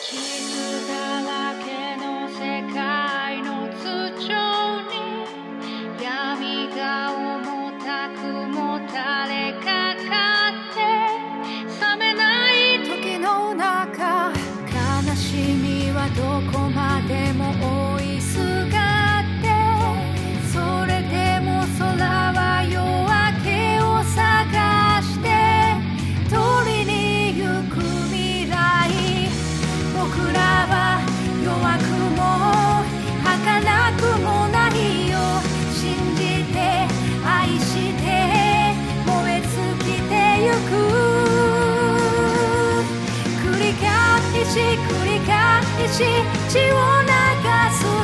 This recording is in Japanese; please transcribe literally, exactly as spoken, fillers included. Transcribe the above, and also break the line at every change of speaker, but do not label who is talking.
傷だらけの世界の頭上に闇が重たくもたれかかって覚めない時の中、悲しみはどこまでも追いすがって、それでも空は夜明けを探して取りに行く未来。僕らは弱くも儚くもないよ。信じて愛して燃え尽きてゆく。繰り返し繰り返し血を流す